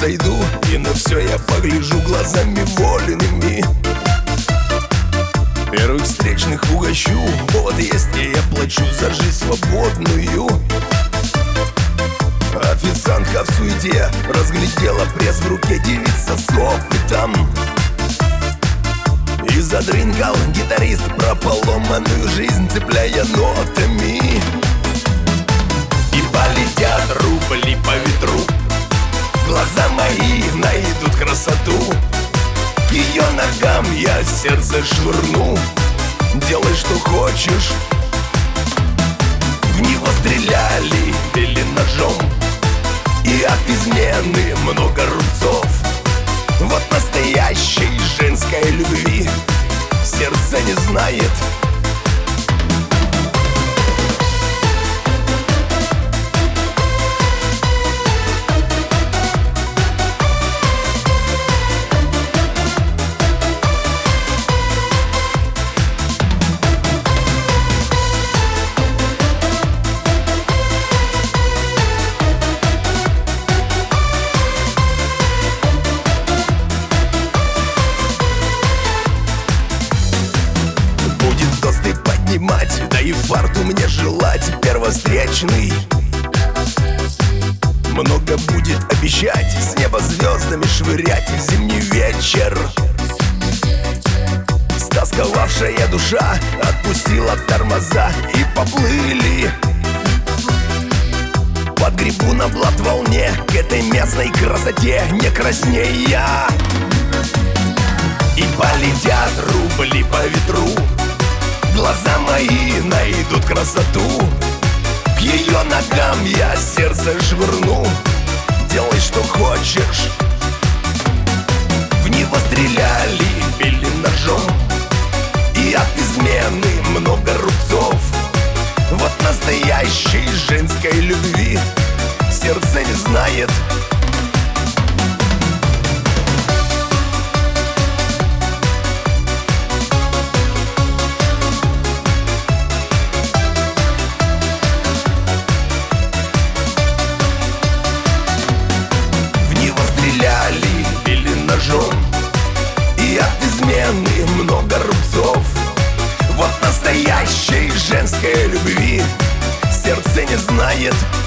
подойду и на все я погляжу глазами воленными. Первых встречных угощу, повод есть, и я плачу за жизнь свободную. Официантка в суете разглядела пресс в руке, девица с опытом. И задрынгал гитарист про поломанную жизнь, цепляя нотами. И полетят рубли по ветру, глаза мои найдут красоту. К ее ногам я сердце швырну, делай что хочешь. В него стреляли, били ножом, и от измены много рубцов. Вот настоящей женской любви сердце не знает. Да и фарту мне желать первостречный. Много будет обещать, с неба звездами швырять в зимний вечер. Стосковавшая душа отпустила тормоза, и поплыли. Подгребу на блат волне к этой местной красоте, не краснея. И полетят рубли по ветру, глаза мои найдут красоту. К ее ногам я сердце швырну, делай что хочешь. В него стреляли, били ножом, и от измены много рубцов. Вот настоящей женской любви сердце не знает. И от измены много рубцов. Вот настоящей женской любви сердце не знает.